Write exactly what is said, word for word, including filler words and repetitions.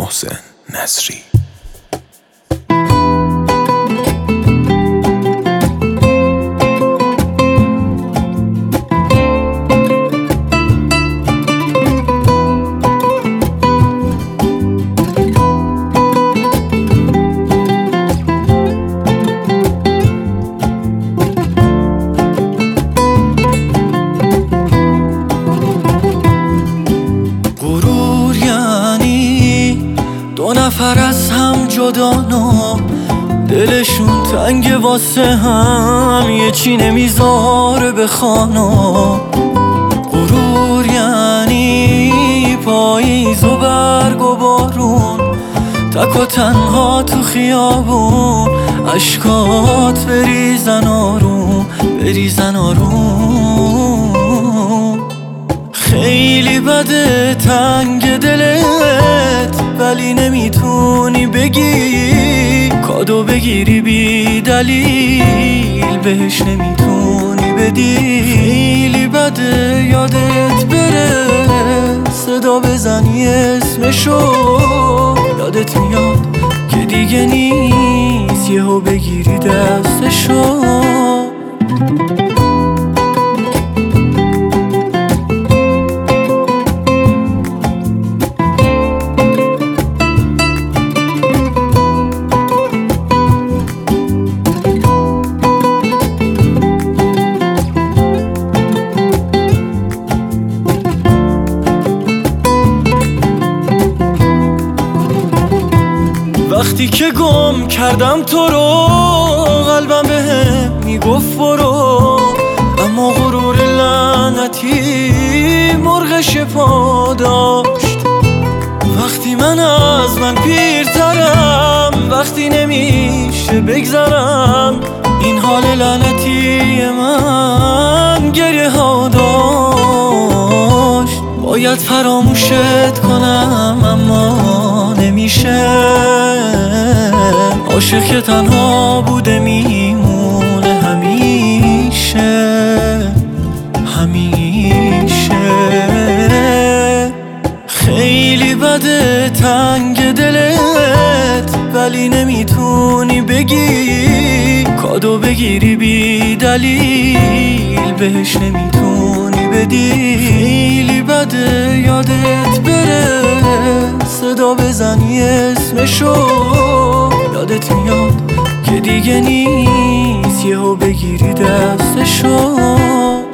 محسن نصری. دو نفر از هم جدانا، دلشون تنگ واسه هم، یه چی نمیذاره بخوانا. غرور یعنی پاییز و برگ و بارون، تک و تنها تو خیابون، عشقات بریزن آروم بریزن آروم. خیلی بده تنگ دلت، ولی نمیتونی بگی کادو بگیری بی دلیل، بهش نمیتونی بدی. خیلی بده یادت بره صدا بزنی اسمشو، یادت میاد که دیگه نیست، یهو بگیری دستشو. وقتی که گم کردم تو رو، قلبم بهم میگفت برو، اما غرور لعنتی مرغش پا داشت. وقتی من از من پیرترم، وقتی نمیشه بگذرم، این حال لعنتی من گریه ها داشت. باید فراموشت کنم اما نمیشه، عاشق که تنها بوده میمونه همیشه همیشه. خیلی بده تنگ دلت، ولی نمیتونی بگی کادو بگیری بی دلیل، بهش نمیتونی بدی. خیلی بده یادت بره صدا بزنی اسمشو، یادت میاد که دیگه نیست، یهو بگیری دستشو.